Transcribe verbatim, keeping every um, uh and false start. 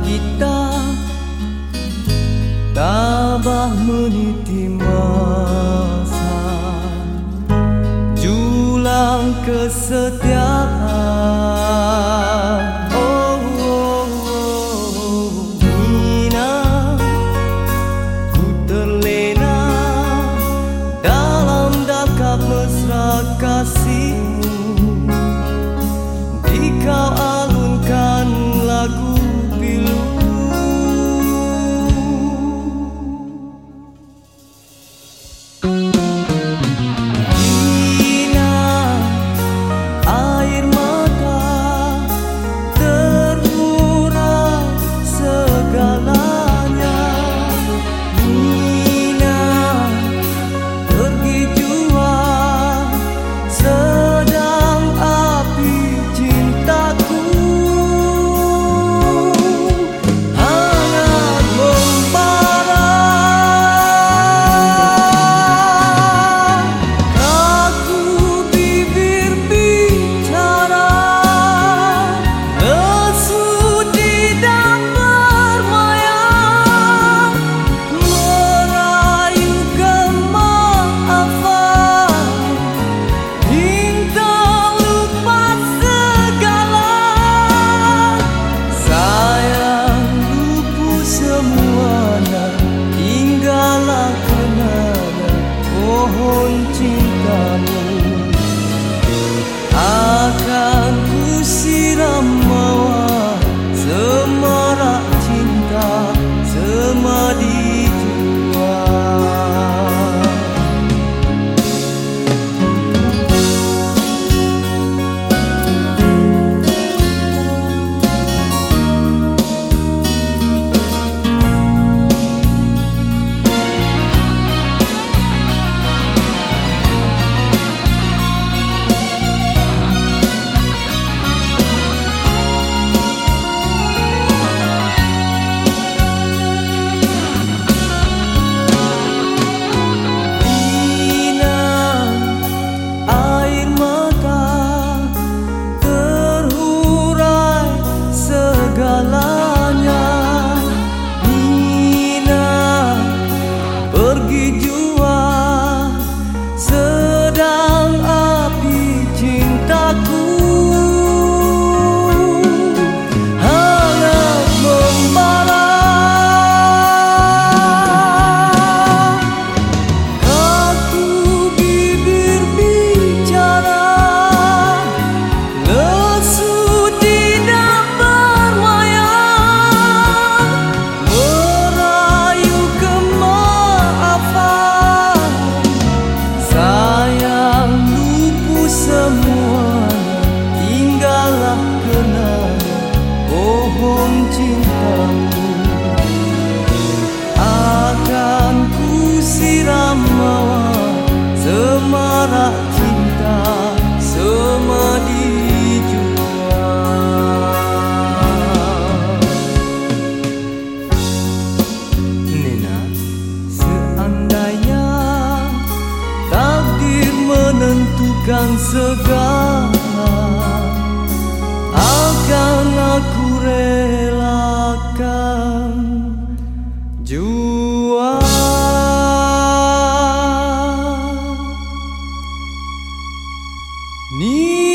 kita tabah meniti masa, julang kesetiaan. Oh, oh, oh, Nina, ku terlena dalam dakap mesra kasihmu. Di kau alunkan lagu pilu. Pohon cintamu akan ku siram mawar, semarak cinta semadi jua. Pohon cintamu akan ku siram mawar, semarak cinta semadi jua. Nina, seandainya takdir menentukan segala, akan aku relakan jua. Ni